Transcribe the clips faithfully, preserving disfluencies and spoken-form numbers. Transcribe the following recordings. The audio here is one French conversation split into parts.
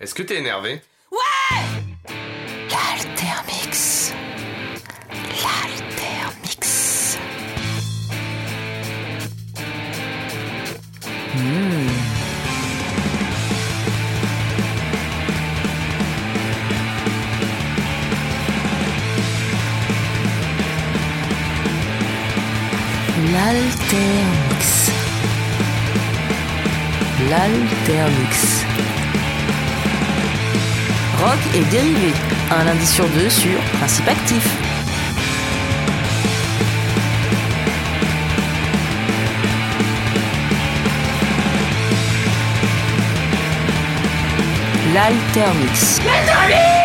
Est-ce que t'es énervé? Ouais! L'Altermix. L'Altermix. Mmh. L'Altermix. L'Altermix. Rock et dérivé, un lundi sur deux sur Principe Actif. L'Altermix. L'Altermix.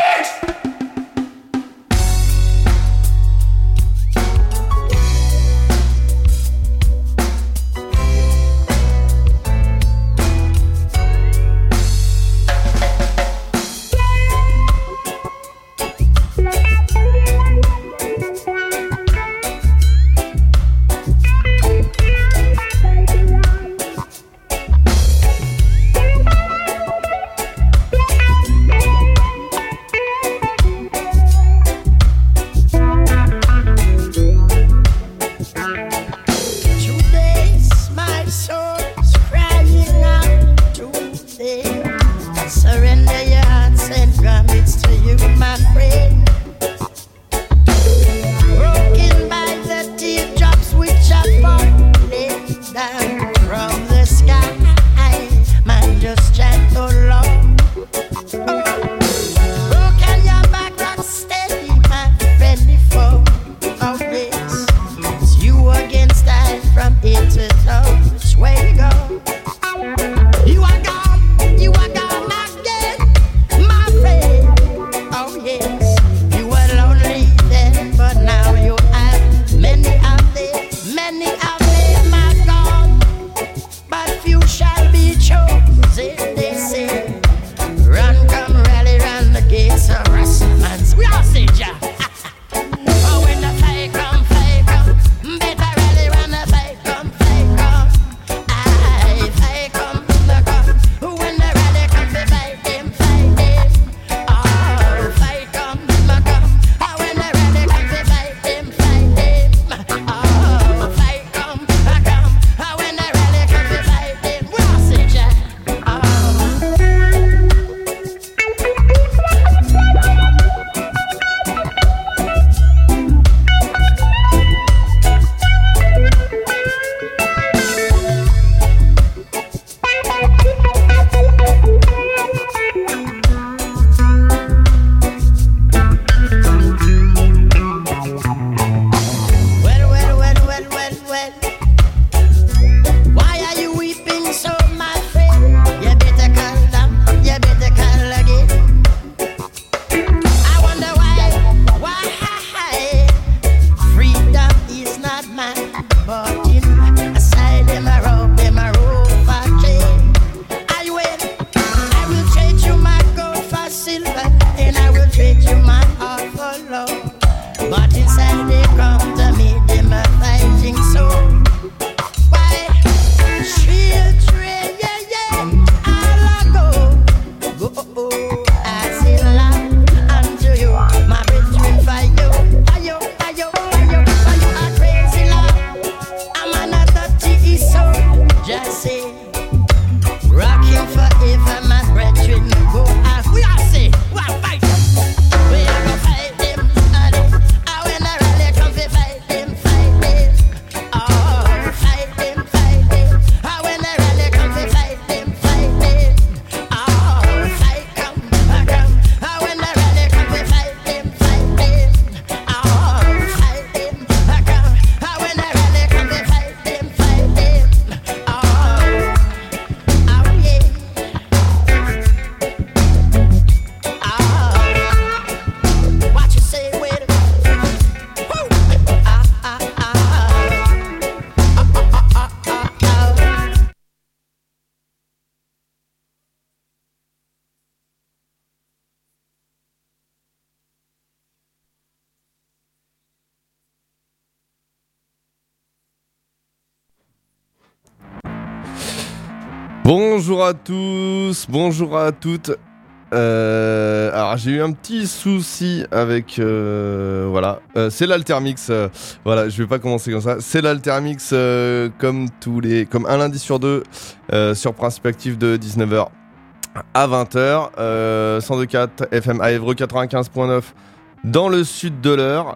Bonjour à tous, bonjour à toutes Euh, alors j'ai eu un petit souci avec euh, voilà euh, c'est l'Altermix euh, voilà je vais pas commencer comme ça, c'est l'Altermix euh, comme tous les comme un lundi sur deux euh, sur Principe Actif de dix-neuf heures à vingt heures, euh, cent deux virgule quatre F M à Évreux, quatre-vingt-quinze virgule neuf dans le sud de l'Eure.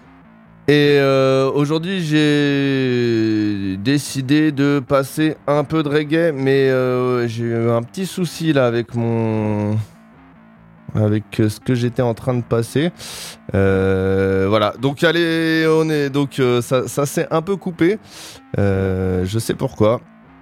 Et euh, aujourd'hui, j'ai décidé de passer un peu de reggae, mais euh, j'ai eu un petit souci là avec mon, avec ce que j'étais en train de passer. Euh, voilà. Donc allez, on est donc euh, ça, ça s'est un peu coupé. Euh, je sais pourquoi.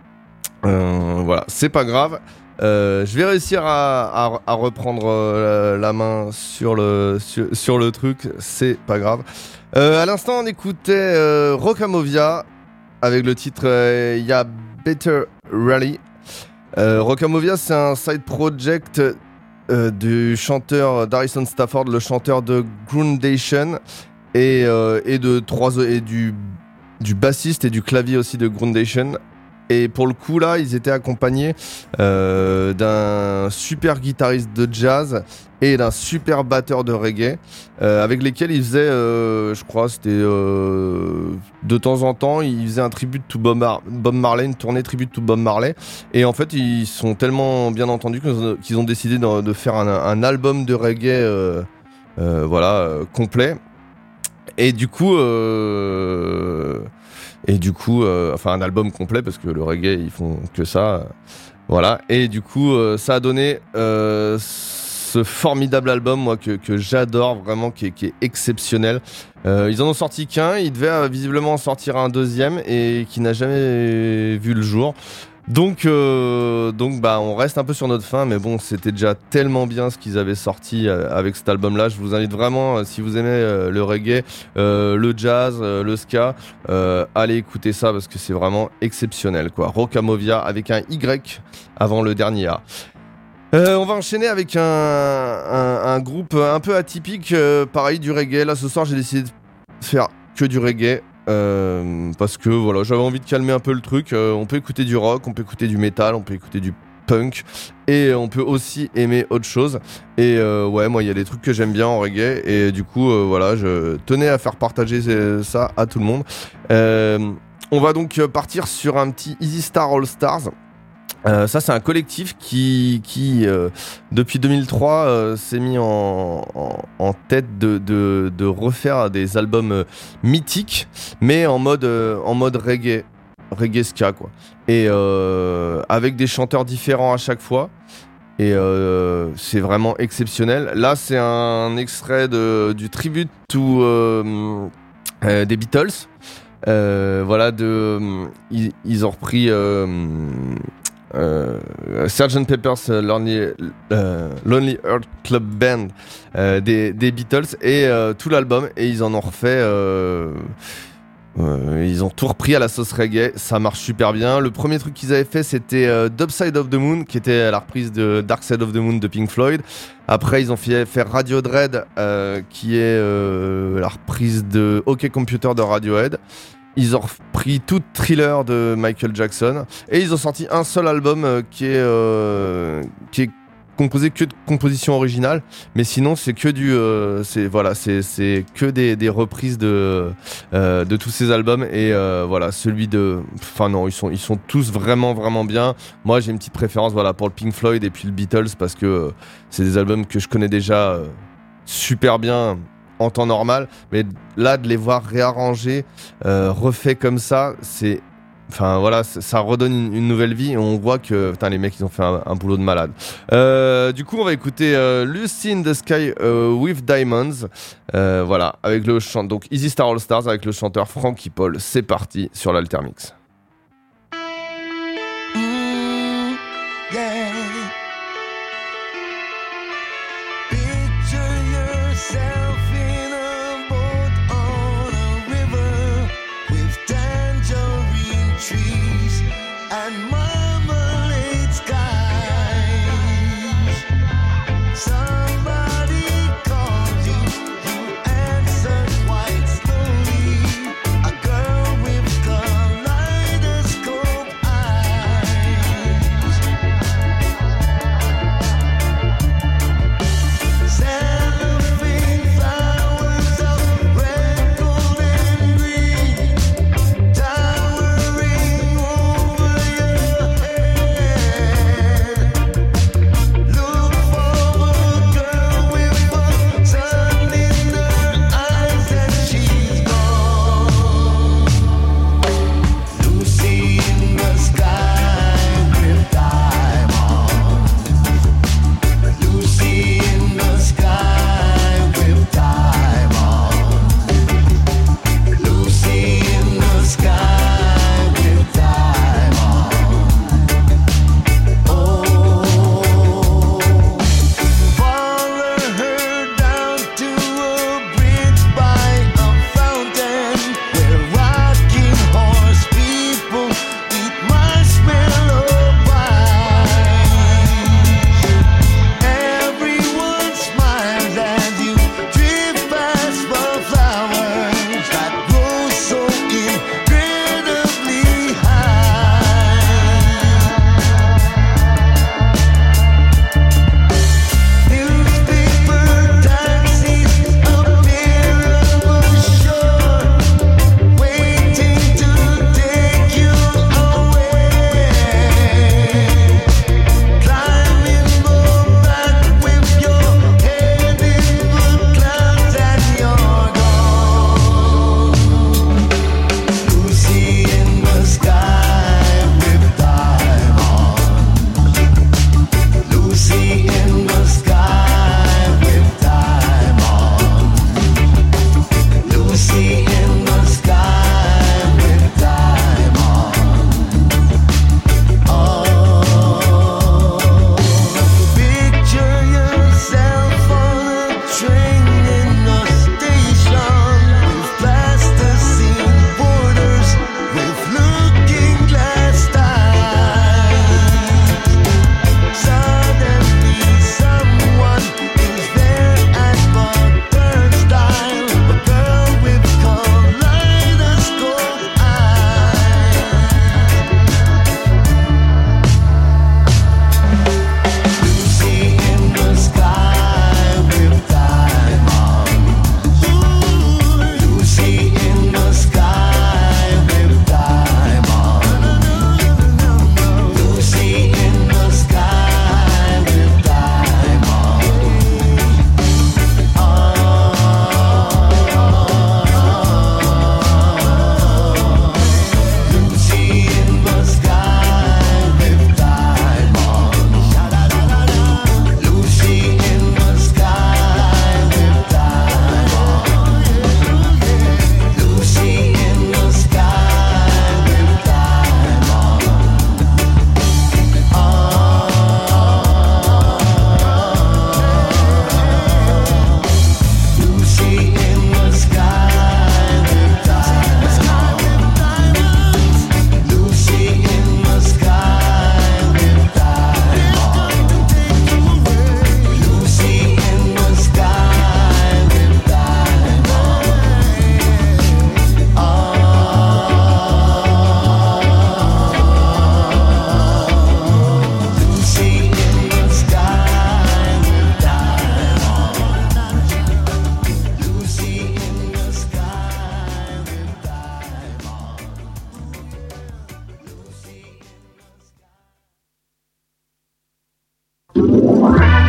Euh, voilà, c'est pas grave. Euh, je vais réussir à, à, à reprendre euh, la main sur le sur, sur le truc. C'est pas grave. Euh, à l'instant, on écoutait euh, Rockamovia avec le titre euh, Ya Better Rally. Euh, Rockamovia, c'est un side project euh, du chanteur d'Harrison Stafford, le chanteur de Groundation, et, euh, et de trois et du du bassiste et du clavier aussi de Groundation. Et pour le coup là, ils étaient accompagnés euh, d'un super guitariste de jazz et d'un super batteur de reggae euh, avec lesquels ils faisaient, euh, je crois, c'était euh, de temps en temps, ils faisaient un tribute to Bob, Mar- Bob Marley, une tournée tribute to Bob Marley. Et en fait, ils sont tellement bien entendus qu'ils ont décidé de, de faire un, un album de reggae, euh, euh, voilà, euh, complet. Et du coup. Euh, Et du coup, euh, enfin un album complet parce que le reggae ils font que ça, euh, voilà. Et du coup, euh, ça a donné euh, ce formidable album, moi que, que j'adore vraiment, qui est, qui est exceptionnel. Euh, ils en ont sorti qu'un, ils devaient euh, visiblement en sortir un deuxième et qui n'a jamais vu le jour. Donc, euh, donc bah, on reste un peu sur notre faim, mais bon, c'était déjà tellement bien ce qu'ils avaient sorti euh, avec cet album-là. Je vous invite vraiment, euh, si vous aimez euh, le reggae, euh, le jazz, euh, le ska, euh, allez écouter ça parce que c'est vraiment exceptionnel, quoi. Rockamovia avec un Y avant le dernier A. Euh, on va enchaîner avec un, un, un groupe un peu atypique, euh, pareil du reggae. Là, ce soir, j'ai décidé de faire que du reggae. Euh, parce que voilà, j'avais envie de calmer un peu le truc. Euh, on peut écouter du rock, on peut écouter du métal, on peut écouter du punk et on peut aussi aimer autre chose. Et euh, ouais, moi il y a des trucs que j'aime bien en reggae et du coup euh, voilà, je tenais à faire partager ça à tout le monde. Euh, on va donc partir sur un petit Easy Star All Stars. Euh, ça c'est un collectif qui, qui euh, depuis deux mille trois euh, s'est mis en, en, en tête de, de, de refaire des albums euh, mythiques mais en mode, euh, en mode reggae, reggae ska quoi. Et euh, avec des chanteurs différents à chaque fois et euh, c'est vraiment exceptionnel. Là c'est un extrait de, du tribute to, euh, euh, des Beatles. Euh, voilà, de, ils, ils ont repris... Euh, Euh, sergeant Pepper's Lonely, euh, Lonely Heart Club Band euh, des, des Beatles et euh, tout l'album et ils en ont refait euh, euh, ils ont tout repris à la sauce reggae, ça marche super bien. Le premier truc qu'ils avaient fait c'était euh, Dark Side of the Moon qui était la reprise de Dark Side of the Moon de Pink Floyd. Après ils ont fait faire Radio Dread euh, qui est euh, la reprise de OK Computer de Radiohead. Ils ont repris tout Thriller de Michael Jackson et ils ont sorti un seul album euh, qui est euh, qui est composé que de compositions originales, mais sinon c'est que du euh, c'est voilà c'est c'est que des des reprises de euh, de tous ces albums et euh, voilà celui de enfin non ils sont ils sont tous vraiment vraiment bien. Moi j'ai une petite préférence voilà pour le Pink Floyd et puis le Beatles parce que euh, c'est des albums que je connais déjà euh, super bien en temps normal, mais là de les voir réarrangés, euh, refaits comme ça, c'est, enfin voilà, ça redonne une, une nouvelle vie et on voit que putain les mecs ils ont fait un, un boulot de malade. Euh, du coup on va écouter euh, Lucy in the Sky euh, with Diamonds, euh, voilà avec le chant donc Easy Star All Stars avec le chanteur Frankie Paul. C'est parti sur l'Altermix. Mm, yeah. Light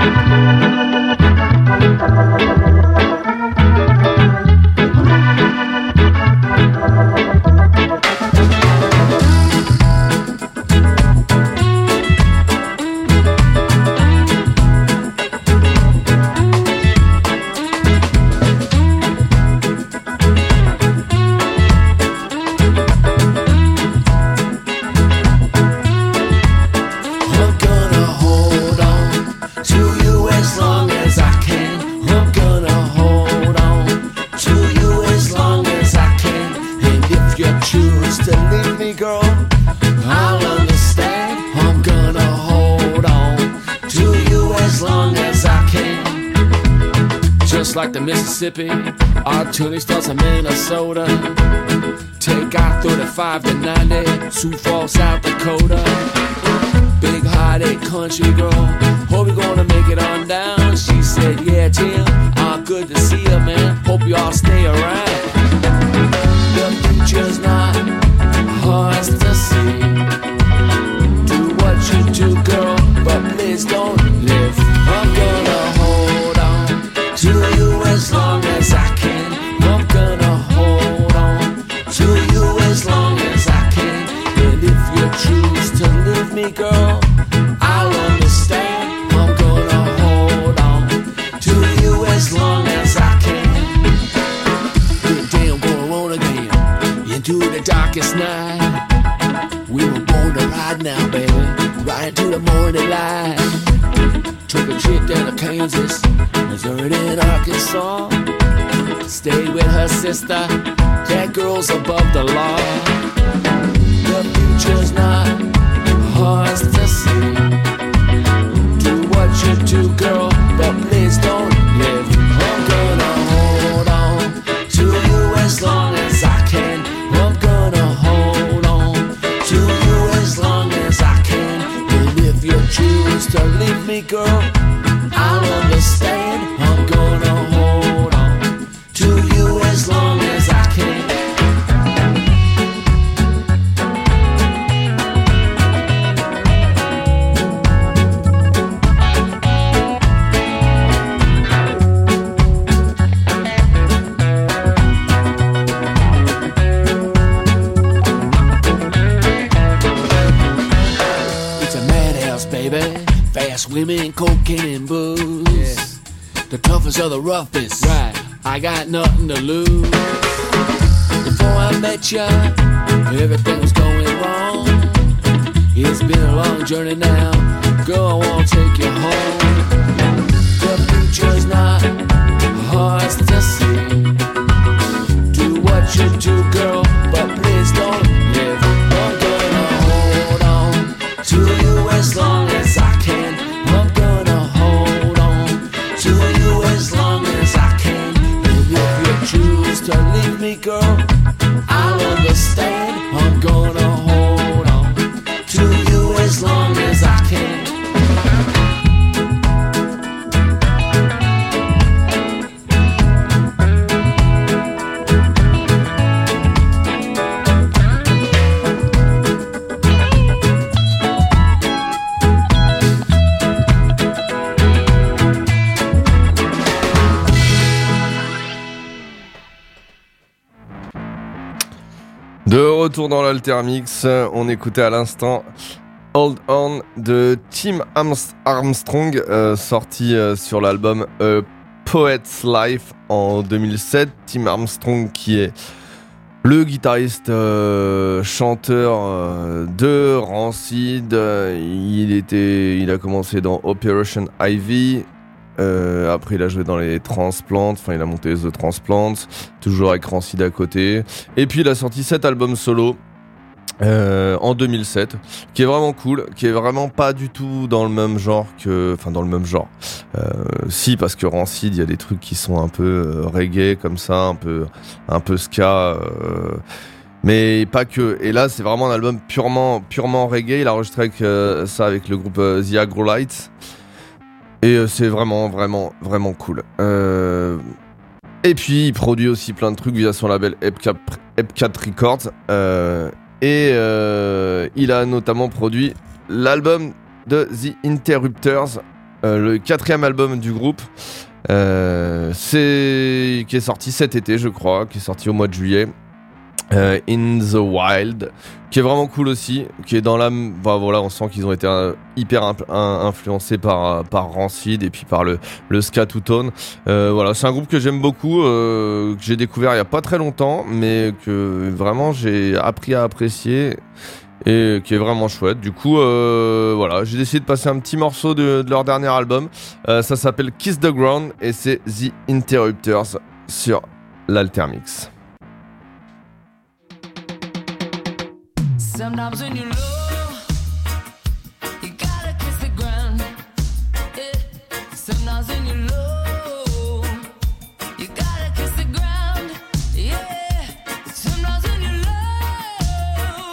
Like the Mississippi, our tuning starts in Minnesota. Take I thirty-five to ninety, Sioux Falls, South Dakota. Big hearted country girl, hope you're gonna make it on down. She said, yeah, Tim, ah, good to see you, man. Hope you all stay around. The future's not hard to see. Do what you do, girl, but please don't live. I'm gonna hold on to you as long as I can. I'm gonna hold on to you as long as I can. And if you choose to leave me, girl, I'll understand. I'm gonna hold on to you as long as I can. Good day, I'm going on again into the darkest night. We were born to ride now, baby, right into the morning light. Took a trip down to Kansas, Missouri and Arkansas. Stayed with her sister, that girl's above the law. The future's not hard to see. Do what you do, girl, but please don't live. I'm gonna hold on to you as long as I can. I'm gonna hold on to you as long as I can. And if you choose to leave me, girl, I'll understand. I'm gonna hold on to you as long as I can. It's a madhouse, baby. Fast women, cocaine and booze. Yeah. The toughest of the roughest. Right. I got nothing to lose. Before I met ya, everything was going wrong. It's been a long journey now. Girl, I wanna take you home. The future's not hard to see. Do what you do, girl, but please don't live. I'm gonna hold on to you as long as I can. I'm gonna hold on to you as long as I can. And if you choose to leave me, girl, I'll understand. I'm gonna hold on to you as long as I can. De retour dans l'Altermix, on écoutait à l'instant Hold On de Tim Armstrong, euh, sorti euh, sur l'album A Poet's Life en deux mille sept. Tim Armstrong qui est le guitariste euh, chanteur euh, de Rancid. Il était, il a commencé dans Operation Ivy. Euh, après il a joué dans les Transplants, enfin il a monté The Transplants, toujours avec Rancid à côté. Et puis il a sorti cet album solo euh, en deux mille sept, qui est vraiment cool, qui est vraiment pas du tout dans le même genre que, enfin dans le même genre. Euh, si, parce que Rancid, il y a des trucs qui sont un peu euh, reggae comme ça, un peu, un peu ska. Euh, mais pas que. Et là, c'est vraiment un album purement, purement reggae. Il a enregistré avec, euh, ça avec le groupe euh, The Agrolites. Et euh, c'est vraiment, vraiment, vraiment cool. Euh... Et puis, il produit aussi plein de trucs via son label Epcat Records. Euh... Et euh... il a notamment produit l'album de The Interrupters, euh, le quatrième album du groupe. Euh, c'est qui est sorti cet été, je crois, qui est sorti au mois de juillet. Euh, In the Wild, qui est vraiment cool aussi, qui est dans l'âme. Bah, voilà, on sent qu'ils ont été euh, hyper imp- un, influencés par par Rancid et puis par le le ska two-tone. Euh, voilà, c'est un groupe que j'aime beaucoup, euh, que j'ai découvert il y a pas très longtemps, mais que vraiment j'ai appris à apprécier. Et qui est vraiment chouette. Du coup, euh, voilà, j'ai décidé de passer un petit morceau de, de leur dernier album. Euh, ça s'appelle Kiss the Ground et c'est The Interrupters sur l'Altermix. Sometimes when you're low, you gotta kiss the ground. Yeah. Sometimes when you're low, you gotta kiss the ground. Yeah. Sometimes when you're low,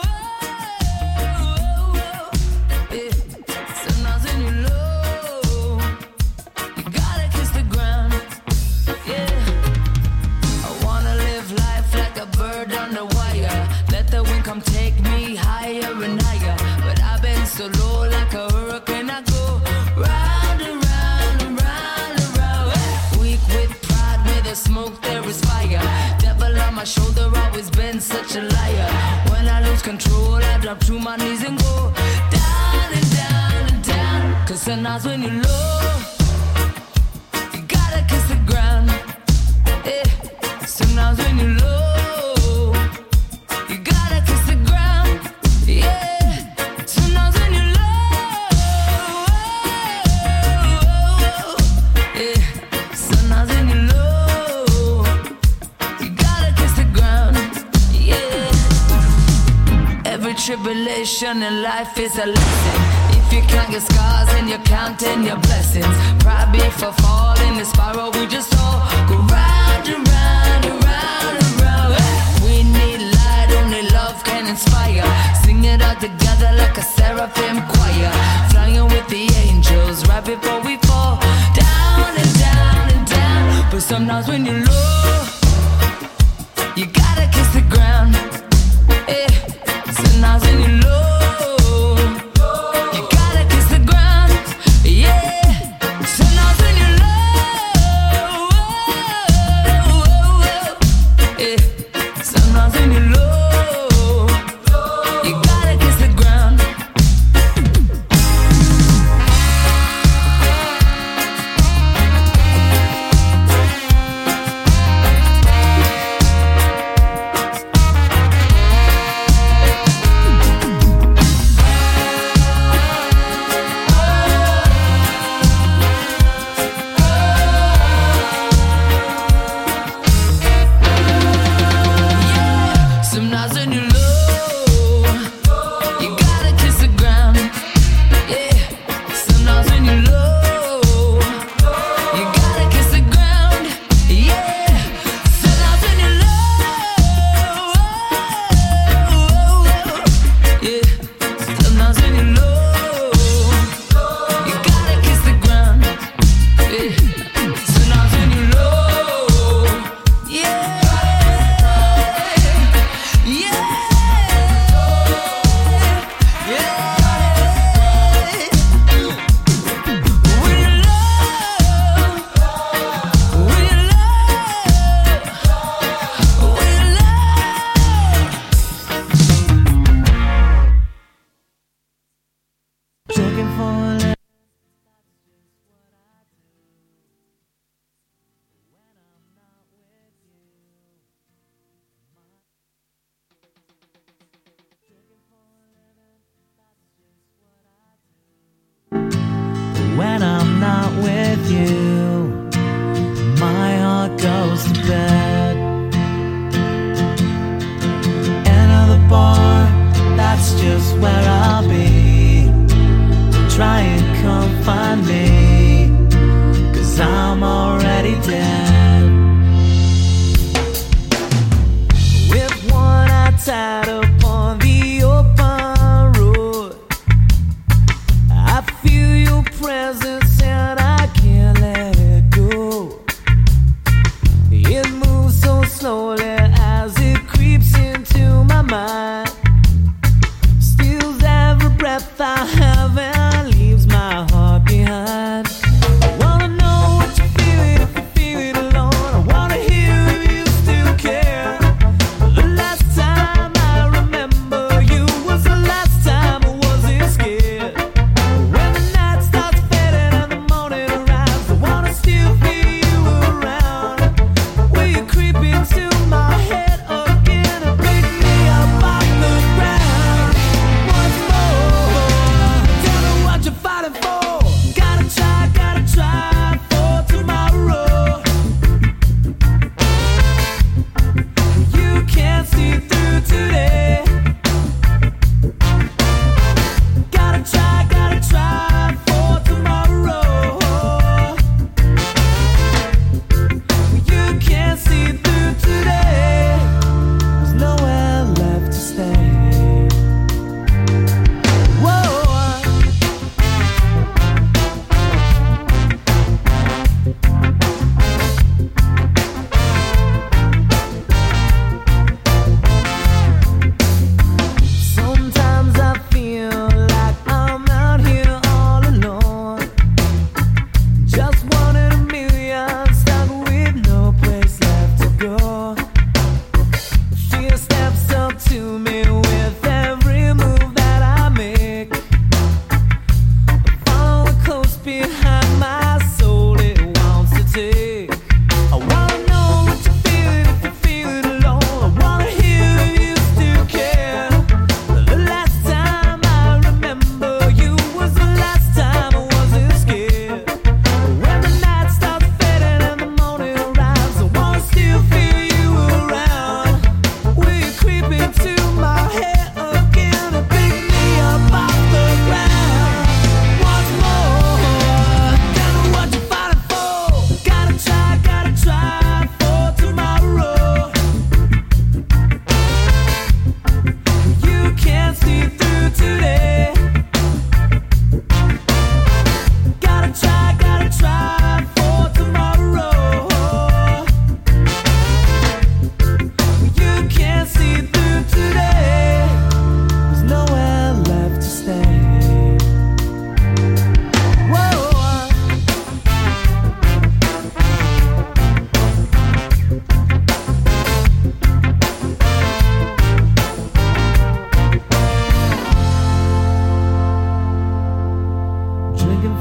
yeah. Sometimes when you're low, you gotta kiss the ground. Yeah. I wanna live life like a bird on the wire. Let the wind come take me higher and higher, but I've been so low like a hurricane. I go round and round and round and round. Weak with pride, with the smoke there is fire. Devil on my shoulder, always been such a liar. When I lose control, I drop to my knees and go down and down and down. Cause sometimes when you're low, you gotta kiss the ground. Yeah. Sometimes when you're low, tribulation in life is a lesson. If you can't get scars, then you're counting your blessings. Probably for falling the spiral, we just all go round and round and round and round. We need light, only love can inspire. Sing it all together like a seraphim choir. Flying with the angels right before we fall down and down and down. But sometimes when you're low, you gotta kiss the ground. Yeah. Sometimes when you're low, you gotta kiss the ground. Yeah. Sometimes when you're low, yeah. Sometimes when you're low, you gotta kiss the ground. When I'm not with you, my heart goes to bed. Enter the bar, that's just where I'll be. Try and come find me, 'cause I'm already dead. With one eye tied up on the open road, I feel your presence and I can't let it go. It moves so slowly as it creeps into my mind, steals every breath I have and leaves my heart behind.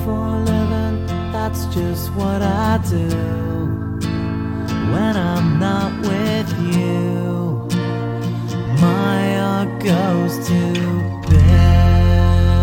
for a living, that's just what I do. When I'm not with you, my heart goes to bed.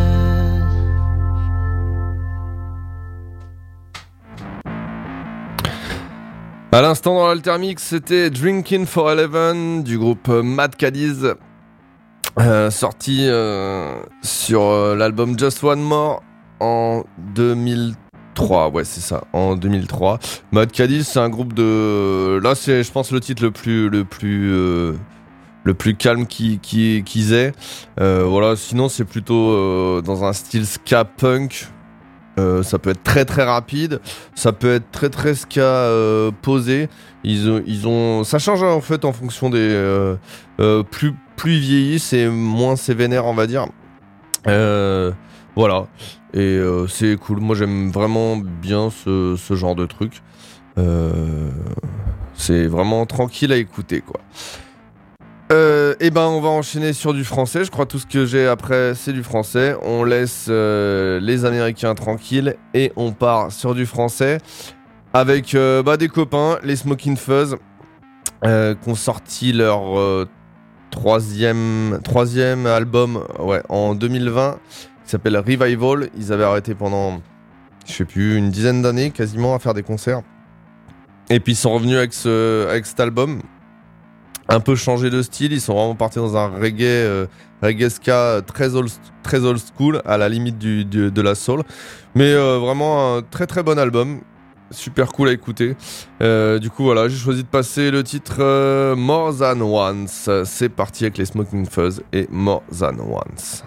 À l'instant dans l'Altermix, c'était Drinking for Eleven du groupe Mad Caddies, euh, sorti euh, sur euh, l'album Just One More en deux mille trois. Ouais, c'est ça, en deux mille trois. Mad Caddies, c'est un groupe de... Là, c'est, je pense, le titre le plus, le plus, euh, le plus calme qui, qui, qu'ils aient. Euh, voilà, sinon, c'est plutôt euh, dans un style ska punk. Euh, ça peut être très très rapide, ça peut être très très ska euh, posé. Ils, ils ont, ça change en fait en fonction des euh, euh, plus plus ils vieillissent et moins c'est vénère, on va dire. Euh, voilà, et euh, c'est cool. Moi j'aime vraiment bien ce, ce genre de truc. Euh, c'est vraiment tranquille à écouter, quoi. Euh, et ben on va enchaîner sur du français. Je crois tout ce que j'ai après c'est du français. On laisse euh, les Américains tranquilles et on part sur du français avec euh, bah, des copains, les Smoking Fuzz, euh, qui ont sorti leur euh, troisième troisième album, ouais, en deux mille vingt, qui s'appelle Revival. Ils avaient arrêté pendant, je sais plus, une dizaine d'années quasiment à faire des concerts. Et puis ils sont revenus avec ce avec cet album. Un peu changé de style, ils sont vraiment partis dans un reggae, euh, reggae ska très old, très old school, à la limite du, du, de la soul. Mais euh, vraiment un très très bon album, super cool à écouter. Euh, du coup voilà, j'ai choisi de passer le titre euh, More Than Once. C'est parti avec les Smoking Fuzz et More Than Once.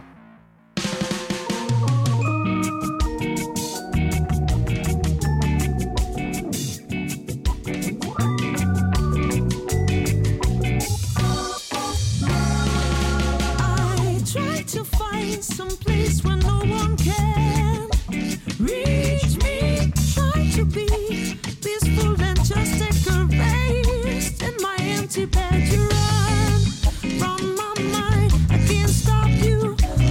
Some place where no one can reach me. Try to be peaceful and just take a rest. In my empty bed you run from my mind. I can't stop you.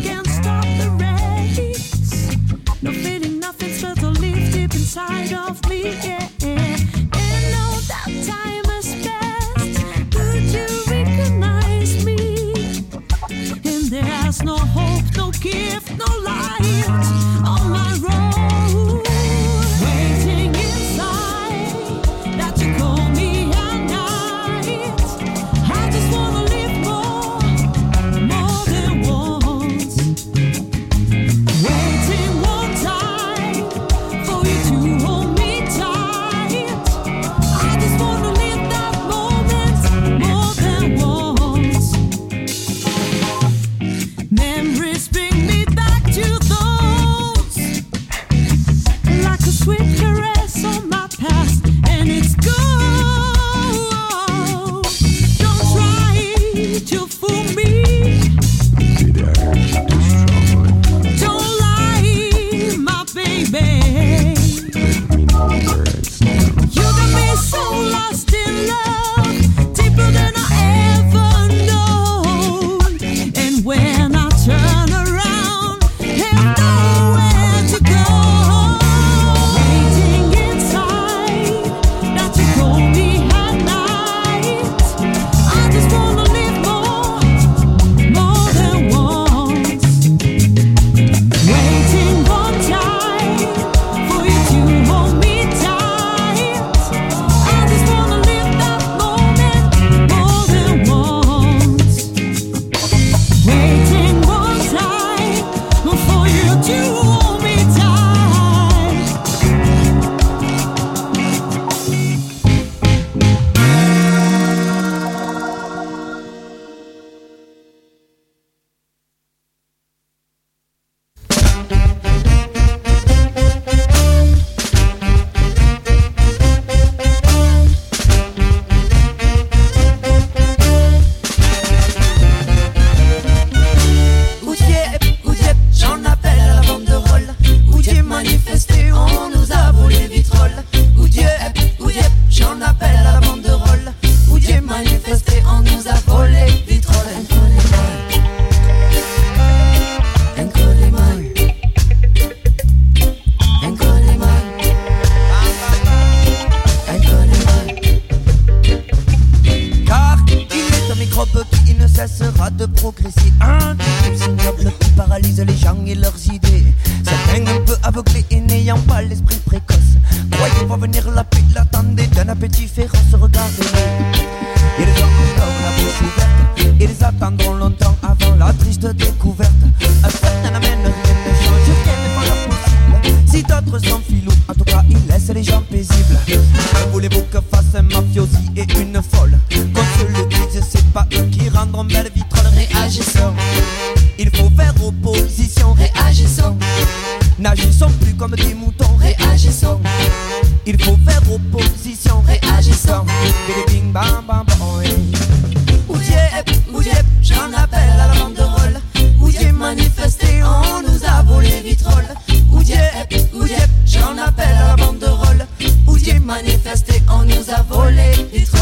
idée. Certains un peu aveuglés et n'ayant pas l'esprit précoce croyez voir venir la paix, l'attendez d'un appétit féroce. Regardez-les, ils ont encore la bouche ouverte, ils attendront longtemps avant la triste découverte. À certains n'amènent rien ne change, rien n'est pas leur possible. Si d'autres sont filous, en tout cas ils laissent les gens paisibles. Que voulez-vous que fasse un mafiosi et une folle? Qu'on se le dise, c'est pas eux qui rendront belle vitrole. Réagissons, il faut faire opposition. Réagissons, n'agissons plus comme des moutons. Réagissons, il faut faire opposition. Réagissons, bing bam bam boy. Oudiep, oudiep, j'en appelle à la banderole. Oudiep manifesté, on nous a volé vitrole. Oudiep, oudiep, j'en appelle à la banderole. Oudiep manifesté, on nous a volé vitrole.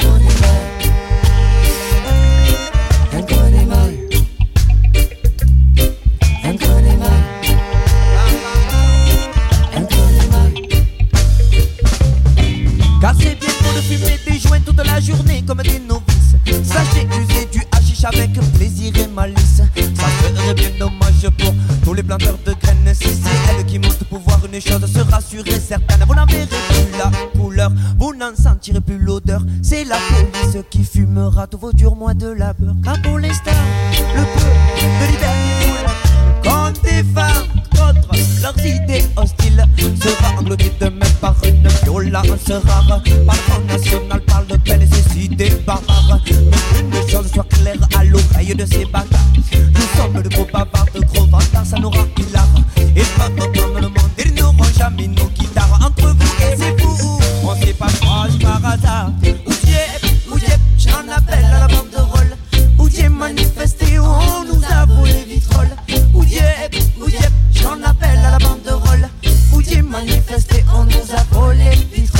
Car c'est bien beau de fumer des joints toute la journée comme des novices. Sachez user du hashish avec plaisir et malice. Ça serait bien dommage pour tous les planteurs de graines. Si c'est elle qui monte pour voir une chose, se rassurer certaine. Vous n'en verrez plus la couleur, vous n'en sentirez plus l'odeur. C'est la police qui fumera tous vos durs mois de labeur. Car pour l'instant, le peu de liberté contre des femmes, contre leurs idées hostiles, sera englouti demain par une violence rare. Par le Front National, par de belles nécessités barbares. Mais une chose soit claire à l'oreille de ces bâtards: nous sommes de gros bavards, de gros vantards, ça nous rend hilar. Et pas dans le monde, ils n'auront jamais nos guitares. Entre vous et c'est vous, on s'est pas proche par hasard. Oudiep, oudiep, j'en appelle à la banderole. Oudiep manifesté, on nous a volé vitrole. Oudiep, oudiep, j'en appelle à la banderole. Oudiep manifesté, on nous a volé vitrole.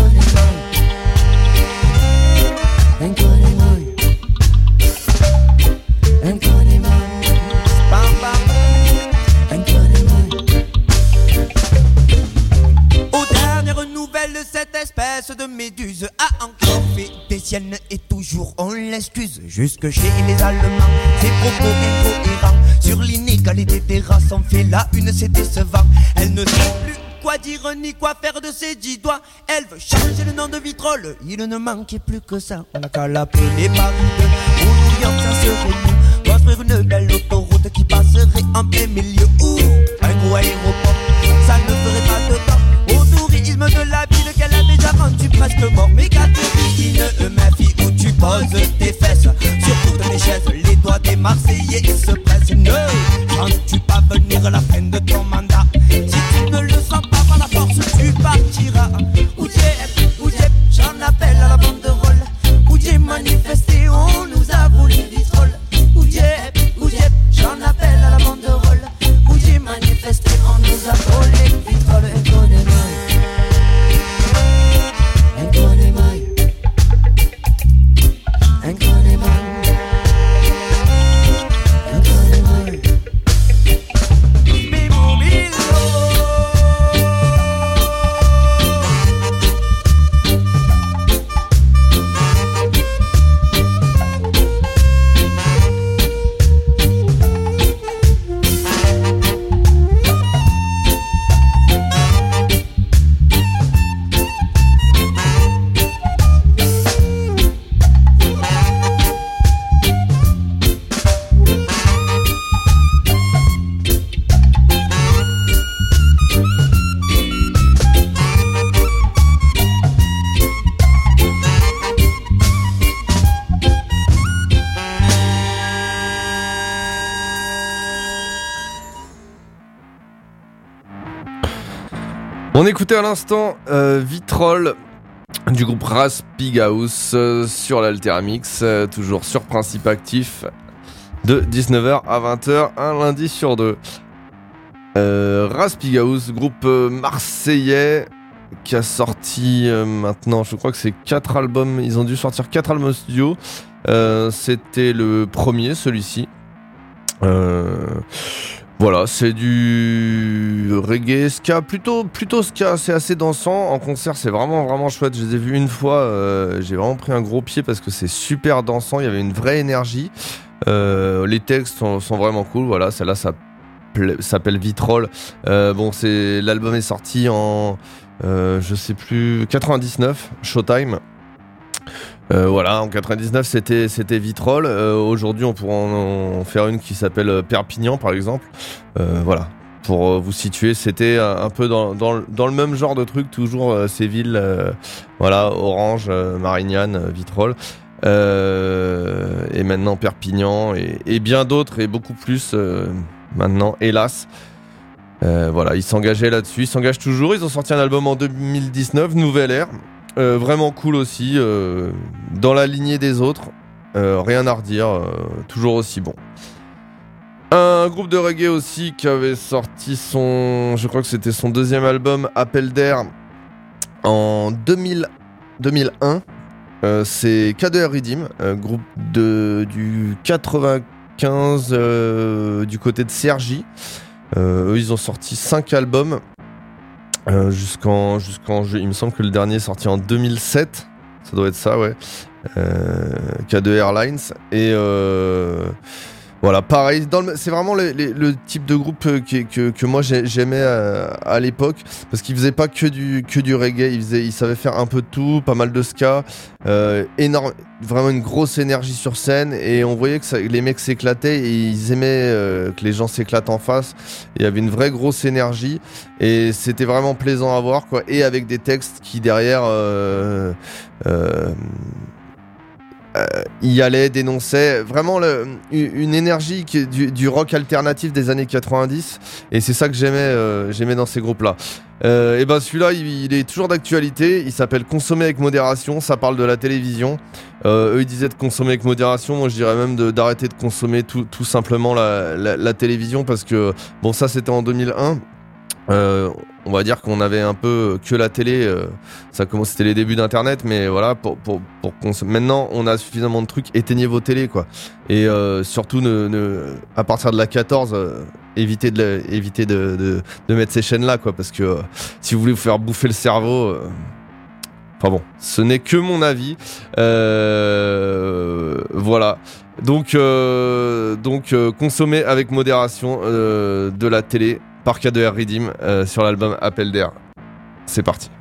Cette espèce de méduse a encore fait des siennes et toujours on l'excuse. Jusque chez les Allemands, ses propos incohérents sur l'inégalité des races ont fait la une, c'est décevant. Elle ne sait plus quoi dire ni quoi faire de ses dix doigts. Elle veut changer le nom de vitrole, il ne manquait plus que ça. On n'a qu'à l'appeler Paris deux ou New York, ça serait mieux. Construire une belle autoroute qui passerait en plein milieu. Ou un gros aéroport, ça ne ferait pas de temps au tourisme de la ville qu'elle a déjà rendu presque mort. Mais Catherine, ma fille, où tu poses tes fesses sur toutes les chaises, les doigts des Marseillais se pressent. Ne sens-tu pas venir la fin de ton mandat? Si tu ne le sens pas par la force, tu partiras. Oudiep, oudiep, j'en appelle à la banderole. Oudiep manifesté, on nous a volé vitrole. Oudiep, oudiep, j'en appelle à la banderole. Oudiep manifesté, on nous a volé vitrole. On écoutait à l'instant euh, Vitrol du groupe Raspighouse euh, sur l'Altermix, euh, toujours sur Principe Actif, de dix-neuf heures à vingt heures, un lundi sur deux. Euh, Raspighouse, groupe euh, marseillais qui a sorti euh, maintenant, je crois que c'est quatre albums, ils ont dû sortir quatre albums studio. Euh, c'était le premier, celui-ci. Euh... Voilà, c'est du reggae, ska, plutôt, plutôt ska, c'est assez dansant. En concert, c'est vraiment, vraiment chouette. Je les ai vus une fois, euh, j'ai vraiment pris un gros pied parce que c'est super dansant. Il y avait une vraie énergie. Euh, les textes sont, sont vraiment cool. Voilà, celle-là, ça s'appelle, s'appelle Vitrol. Euh, bon, c'est, l'album est sorti en, euh, je sais plus, quatre-vingt-dix-neuf, Showtime. Euh, voilà, en quatre-vingt-dix-neuf c'était, c'était Vitrol. Euh, aujourd'hui, on pourra en, en faire une qui s'appelle Perpignan, par exemple. Euh, voilà. Pour vous situer, c'était un peu dans, dans, dans le même genre de truc, toujours euh, ces villes, euh, voilà, Orange, euh, Marignane, euh, Vitrolles, euh, et maintenant Perpignan, et, et bien d'autres, et beaucoup plus euh, maintenant, hélas. Euh, voilà, ils s'engageaient là-dessus, ils s'engagent toujours, ils ont sorti un album en deux mille dix-neuf, Nouvelle Ère, euh, vraiment cool aussi, euh, dans la lignée des autres, euh, rien à redire, euh, toujours aussi bon. Un groupe de reggae aussi qui avait sorti son, je crois que c'était son deuxième album, Appel d'air, en deux mille, deux mille un. Euh, c'est K deux R Riddim, euh, groupe de, du quatre-vingt-quinze euh, du côté de C R J. Euh, eux, ils ont sorti cinq albums euh, jusqu'en, jusqu'en, il me semble que le dernier est sorti en deux mille sept. Ça doit être ça, ouais. Euh, K deux Airlines et euh, voilà, pareil, dans le, c'est vraiment le, le, le type de groupe que, que, que moi j'aimais à, à l'époque, parce qu'ils faisaient pas que du, que du reggae, ils, faisaient, ils savaient faire un peu de tout, pas mal de ska, euh, énorme, vraiment une grosse énergie sur scène, et on voyait que ça, les mecs s'éclataient, et ils aimaient euh, que les gens s'éclatent en face, il y avait une vraie grosse énergie, et c'était vraiment plaisant à voir, quoi, et avec des textes qui derrière... Euh, euh, Euh, y allait, dénonçait vraiment le, une énergie qui, du, du rock alternatif des années quatre-vingt-dix, et c'est ça que j'aimais, euh, j'aimais dans ces groupes-là. Euh, et ben celui-là, il, il est toujours d'actualité, il s'appelle Consommer avec modération, ça parle de la télévision. Euh, eux ils disaient de consommer avec modération, moi je dirais même de, d'arrêter de consommer tout, tout simplement la, la, la télévision, parce que bon, ça c'était en deux mille un. Euh, on va dire qu'on avait un peu que la télé, euh, ça commence, c'était les débuts d'internet, mais voilà, pour, pour, pour cons- maintenant on a suffisamment de trucs, éteignez vos télés, quoi, et euh, surtout ne, ne, à partir de la quatorze, euh, évitez, de, la, évitez de, de, de mettre ces chaînes là, quoi, parce que euh, si vous voulez vous faire bouffer le cerveau, euh, enfin bon, ce n'est que mon avis, euh, voilà. Donc, euh, donc euh, consommer avec modération euh, de la télé par K deux R Riddim euh, sur l'album Appel d'air. C'est parti.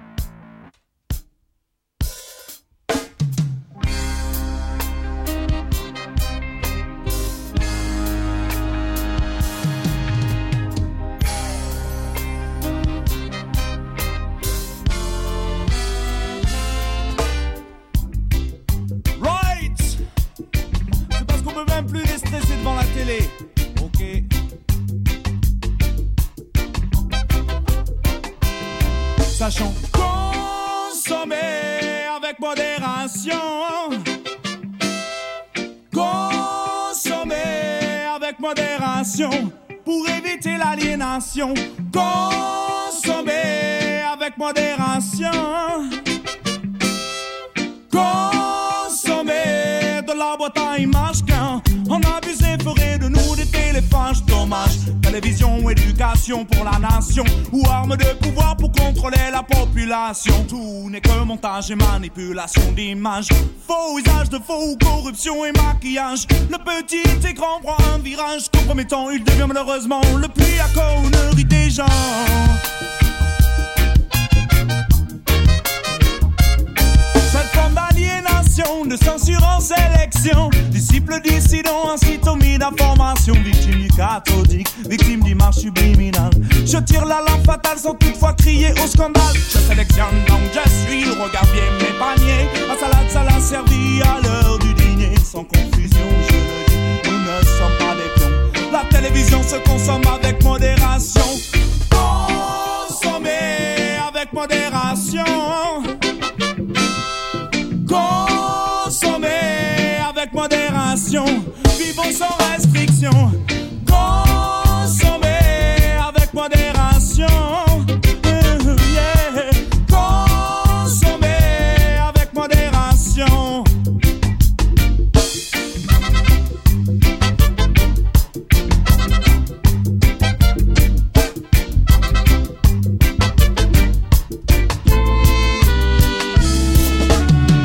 Right! C'est parce qu'on peut même plus les stresser devant la télé. Ok. Sachons consommer avec modération. Consommer avec modération pour éviter l'aliénation. Consommer avec modération. Consommer de la boîte à images quand on abusait ferait de nous des téléphages. Dommage, télévision, éducation pour la nation, ou arme de pouvoir pour contrôler la population. Tout n'est que montage et manipulation d'images. Faux usage de faux, corruption et maquillage. Le petit écran prend un virage compromettant, il devient malheureusement le plus à connerie des gens. Cette forme d'aliénation, de censure en sélection, disciples dissidents, incite aux mis d'information, victime du cathodique, victime d'images subliminales. Je tire la lampe fatale sans toutefois crier au scandale. Je sélectionne donc je suis, regarde bien mes paniers. La salade, ça l'a servi à l'heure du dîner. Sans confusion, je le dis, nous ne sommes pas des pions. La télévision se consomme avec modération. Consommer avec modération. Consommer avec modération. Vivons sans restriction. Consommer avec modération. Uh, yeah. Consommer avec modération.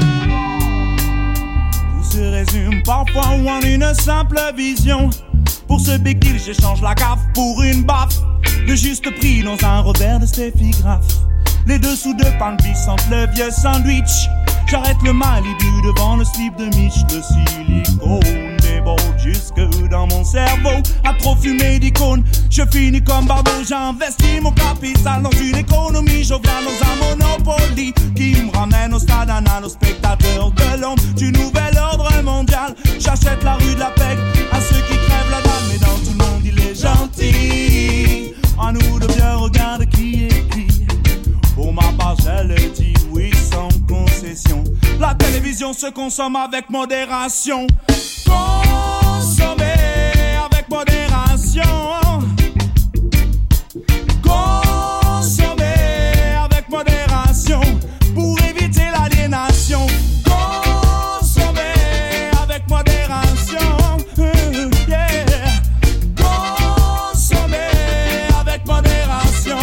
Parfois ou en une simple vision. Pour ce big deal, j'échange la gaffe pour une baffe. Le juste prix dans un revers de Steffi Graf. Les deux sous deux pains de vie sentent le vieux sandwich. J'arrête le Malibu devant le slip de Mitch. De silicone déborde jusque dans mon cerveau. À trop fumer d'icônes, je finis comme Barbeau. J'investis mon capital dans une économie joviale, dans un monopoly qui me ramène au stade anal, aux spectateurs de l'ombre du nouvel ordre mondial. J'achète la rue de la Pègre à ceux qui crèvent la dalle, mais dans tout le monde il est gentil. À nous de bien regarder qui est qui. Pour ma part, je le dis, oui, sans concession. La télévision se consomme avec modération. Consommer avec modération. Consommer avec modération. Pour éviter l'aliénation. Consommer avec modération. Yeah. Consommer avec modération.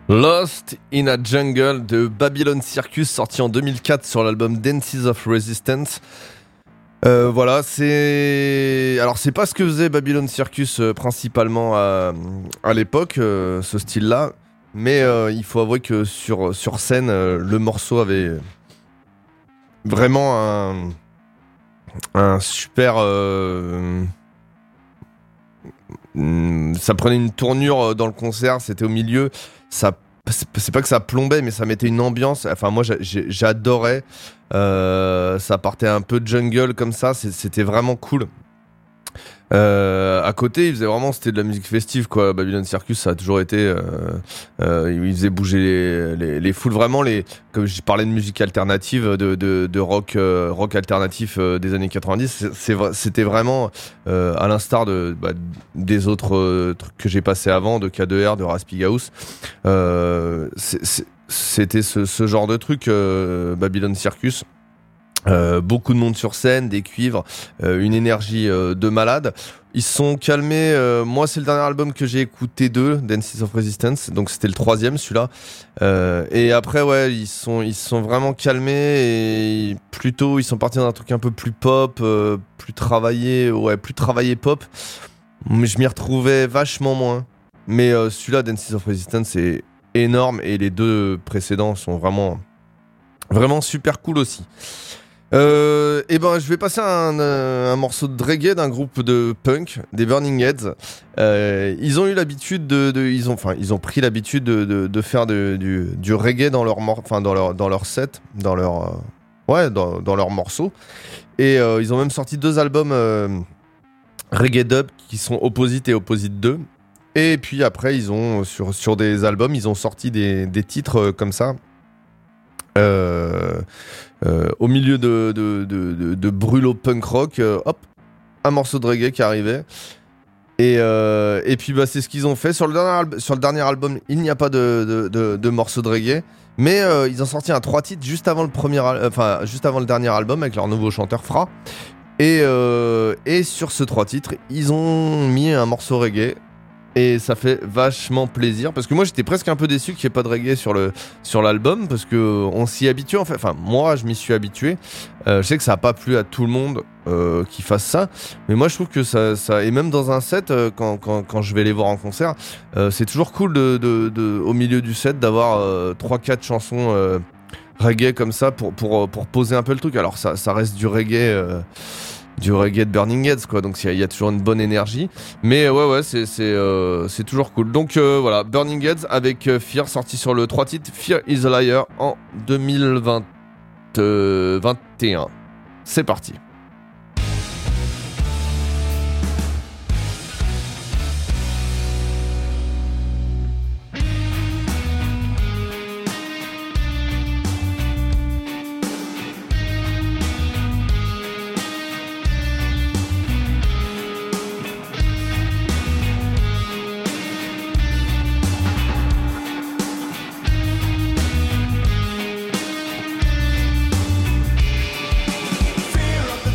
Lost in a Jungle de Babylon Circus, sorti en deux mille quatre sur l'album Dances of Resistance. Euh, voilà, c'est... Alors, c'est pas ce que faisait Babylon Circus euh, principalement à, à l'époque, euh, ce style-là. Mais euh, il faut avouer que sur, sur scène, euh, le morceau avait vraiment un, un super... Euh, ça prenait une tournure dans le concert, c'était au milieu. Ça, c'est pas que ça plombait, mais ça mettait une ambiance. Enfin, moi, j'ai, j'adorais. Euh, ça partait un peu de jungle comme ça. C'était vraiment cool. Euh, à côté, il faisait vraiment, c'était de la musique festive, quoi. Babylon Circus, ça a toujours été, euh, euh, il faisait bouger les, les, les foules, vraiment les, comme je parlais de musique alternative, de, de, de rock, euh, rock alternatif euh, des années quatre-vingt-dix. C'est, c'est, c'était vraiment, euh, à l'instar de, bah, des autres euh, trucs que j'ai passés avant, de K deux R, de Raspberry. Euh, c'est, c'est, c'était ce, ce genre de truc, euh, Babylon Circus. Euh, beaucoup de monde sur scène, des cuivres, euh, une énergie euh, de malade. Ils se sont calmés. Euh, moi, c'est le dernier album que j'ai écouté d'eux, Dances of Resistance. Donc, c'était le troisième, celui-là. Euh, et après, ouais, ils sont, ils se sont vraiment calmés et plutôt, ils sont partis dans un truc un peu plus pop, euh, plus travaillé, ouais, plus travaillé pop. Mais je m'y retrouvais vachement moins. Mais euh, celui-là, Dances of Resistance, c'est énorme et les deux précédents sont vraiment, vraiment super cool aussi. Euh, et ben je vais passer un, un morceau de reggae d'un groupe de punk, des Burning Heads. Euh, ils ont eu l'habitude de, de ils ont, enfin ils ont pris l'habitude de, de, de faire de, du, du reggae dans leur, enfin dans leur, dans leur set, dans leur, euh, ouais, dans, dans leurs morceaux. Et euh, ils ont même sorti deux albums euh, reggae dub qui sont Opposite et Opposite deux. Et puis après ils ont sur sur des albums ils ont sorti des, des titres euh, comme ça. Euh, euh, au milieu de, de, de, de, de brûlot punk rock, euh, hop, un morceau de reggae qui arrivait. Et, euh, et puis bah, c'est ce qu'ils ont fait. Sur le dernier, al- sur le dernier album, il n'y a pas de, de, de, de morceau de reggae. Mais euh, ils ont sorti un trois titres juste avant le premier, al- enfin juste avant le dernier album avec leur nouveau chanteur Fra. Et, euh, et sur ce trois titres, ils ont mis un morceau reggae. Et ça fait vachement plaisir parce que moi j'étais presque un peu déçu qu'il n'y ait pas de reggae sur, le, sur l'album parce qu'on s'y habitue en fait. Enfin, moi je m'y suis habitué. Euh, je sais que ça n'a pas plu à tout le monde euh, qui fasse ça, mais moi je trouve que ça. ça et même dans un set, euh, quand, quand, quand je vais les voir en concert, euh, c'est toujours cool de, de, de, au milieu du set d'avoir euh, trois quatre chansons euh, reggae comme ça pour, pour, pour poser un peu le truc. Alors ça, ça reste du reggae. Euh, du reggae de Burning Heads quoi, donc il y, y a toujours une bonne énergie, mais ouais ouais c'est c'est euh, c'est toujours cool. Donc euh, voilà, Burning Heads avec euh, Fear, sorti sur le trois titres Fear is a Liar en deux mille vingt, euh, vingt et un. C'est parti. Fear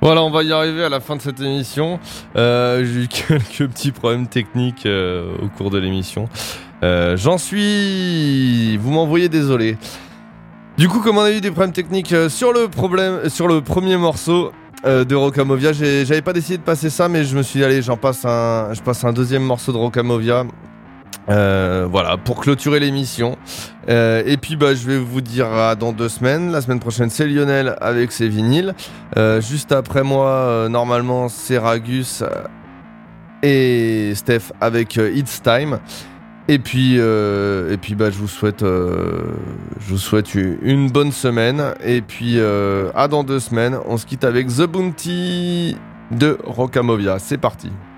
Voilà, on va y arriver à la fin de cette émission. Euh, j'ai eu quelques petits problèmes techniques euh, au cours de l'émission. Euh, j'en suis... Vous m'envoyez désolé. Du coup, comme on a eu des problèmes techniques euh, sur le problème, sur le premier morceau euh, de Rockamovia, j'ai, j'avais pas décidé de passer ça, mais je me suis dit, allez, j'en passe un, je passe un deuxième morceau de Rockamovia. Euh, voilà, pour clôturer l'émission. Euh, et puis, bah, je vais vous dire à dans deux semaines. La semaine prochaine, c'est Lionel avec ses vinyles. Euh, juste après moi, euh, normalement, c'est Ragus et Steph avec euh, It's Time. Et puis, euh, et puis bah, je vous souhaite, euh, je vous souhaite une bonne semaine. Et puis, euh, à dans deux semaines, on se quitte avec The Bounty de Rockamovia. C'est parti.